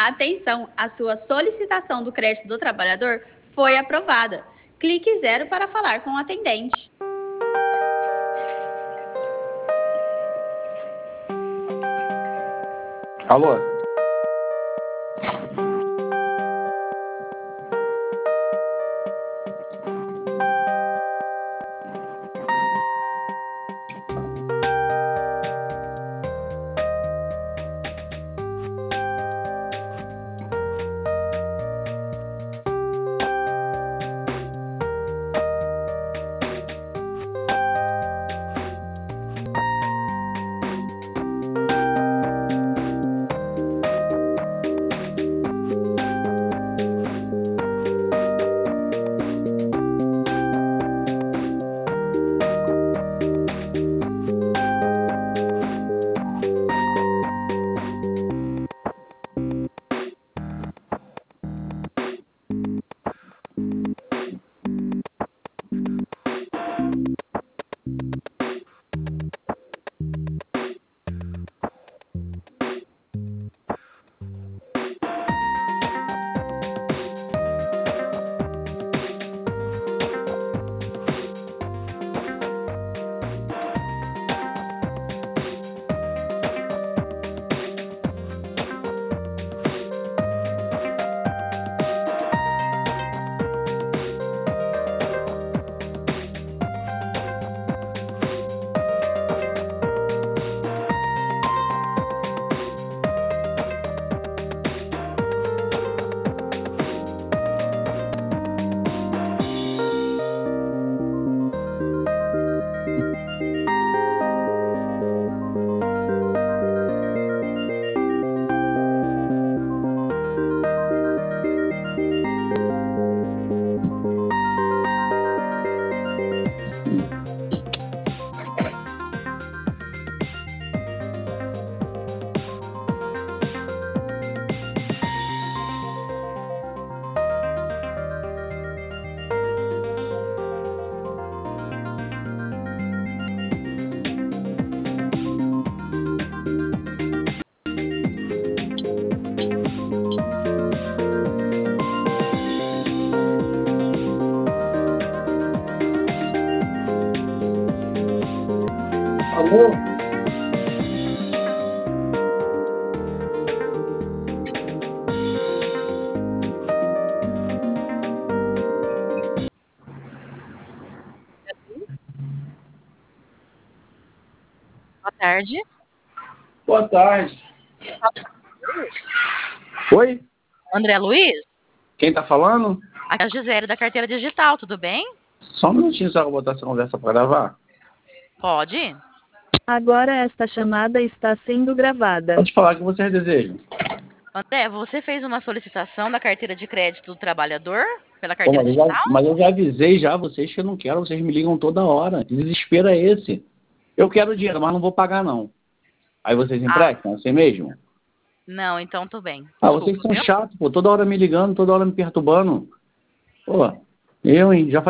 Atenção, a sua solicitação do crédito do trabalhador foi aprovada. Clique 0 para falar com o atendente. Alô? Alô? Boa tarde. Boa tarde. Oi? André Luiz? Quem tá falando? Aqui é a Gisele da Carteira Digital, tudo bem? Só um minutinho só que eu vou botar essa conversa para gravar. Pode? Agora esta chamada está sendo gravada. Pode falar o que vocês desejam. André, você fez uma solicitação da carteira de crédito do trabalhador pela Pô, carteira digital? mas eu já avisei já vocês que eu não quero, vocês me ligam toda hora. Que desespero é esse? Eu quero dinheiro, mas não vou pagar não. Aí vocês emprestam, assim mesmo? Não, então tudo bem. Ah, Desculpa, vocês são viu? chatos, pô. Toda hora me ligando, toda hora me perturbando. Pô, hein? Já